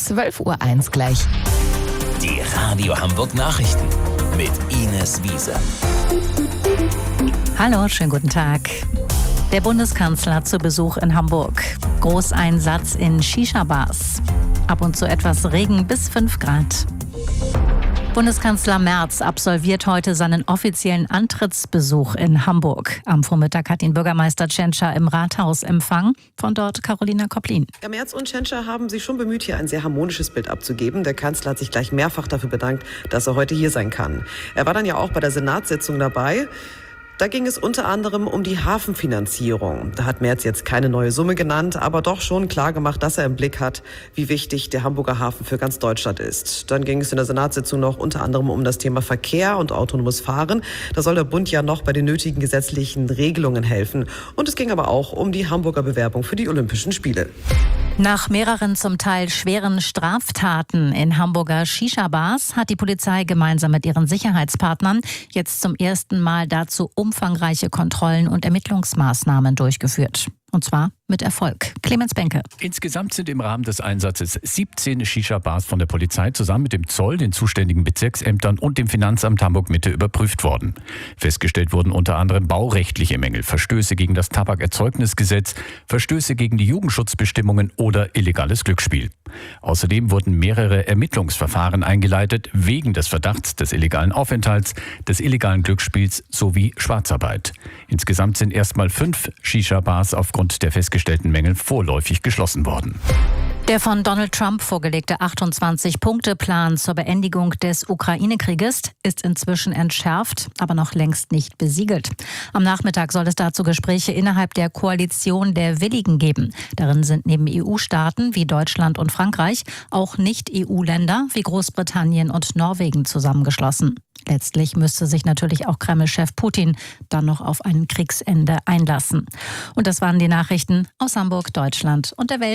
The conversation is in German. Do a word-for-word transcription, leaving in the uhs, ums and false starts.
zwölf Uhr eins gleich. Die Radio Hamburg Nachrichten mit Ines Wiese. Hallo, schönen guten Tag. Der Bundeskanzler zu Besuch in Hamburg. Großeinsatz in Shisha-Bars. Ab und zu etwas Regen bis fünf Grad. Bundeskanzler Merz absolviert heute seinen offiziellen Antrittsbesuch in Hamburg. Am Vormittag hat ihn Bürgermeister Tschentscher im Rathaus empfangen. Von dort Carolina Kopplin. Ja, Merz und Tschentscher haben sich schon bemüht, hier ein sehr harmonisches Bild abzugeben. Der Kanzler hat sich gleich mehrfach dafür bedankt, dass er heute hier sein kann. Er war dann ja auch bei der Senatssitzung dabei. Da ging es unter anderem um die Hafenfinanzierung. Da hat Merz jetzt keine neue Summe genannt, aber doch schon klar gemacht, dass er im Blick hat, wie wichtig der Hamburger Hafen für ganz Deutschland ist. Dann ging es in der Senatssitzung noch unter anderem um das Thema Verkehr und autonomes Fahren. Da soll der Bund ja noch bei den nötigen gesetzlichen Regelungen helfen. Und es ging aber auch um die Hamburger Bewerbung für die Olympischen Spiele. Nach mehreren zum Teil schweren Straftaten in Hamburger Shisha-Bars hat die Polizei gemeinsam mit ihren Sicherheitspartnern jetzt zum ersten Mal dazu umfangreiche Kontrollen und Ermittlungsmaßnahmen durchgeführt. Und zwar mit Erfolg. Clemens Benke. Insgesamt sind im Rahmen des Einsatzes siebzehn Shisha-Bars von der Polizei zusammen mit dem Zoll, den zuständigen Bezirksämtern und dem Finanzamt Hamburg-Mitte überprüft worden. Festgestellt wurden unter anderem baurechtliche Mängel, Verstöße gegen das Tabakerzeugnisgesetz, Verstöße gegen die Jugendschutzbestimmungen oder illegales Glücksspiel. Außerdem wurden mehrere Ermittlungsverfahren eingeleitet wegen des Verdachts des illegalen Aufenthalts, des illegalen Glücksspiels sowie Schwarzarbeit. Insgesamt sind erstmal fünf Shisha-Bars aufgrund der festgestellten Mängel vorläufig geschlossen worden. Der von Donald Trump vorgelegte achtundzwanzig-Punkte-Plan zur Beendigung des Ukraine-Krieges ist inzwischen entschärft, aber noch längst nicht besiegelt. Am Nachmittag soll es dazu Gespräche innerhalb der Koalition der Willigen geben. Darin sind neben E U-Staaten wie Deutschland und Frankreich auch Nicht-E U-Länder wie Großbritannien und Norwegen zusammengeschlossen. Letztlich müsste sich natürlich auch Kreml-Chef Putin dann noch auf ein Kriegsende einlassen. Und das waren die Nachrichten aus Hamburg, Deutschland und der Welt.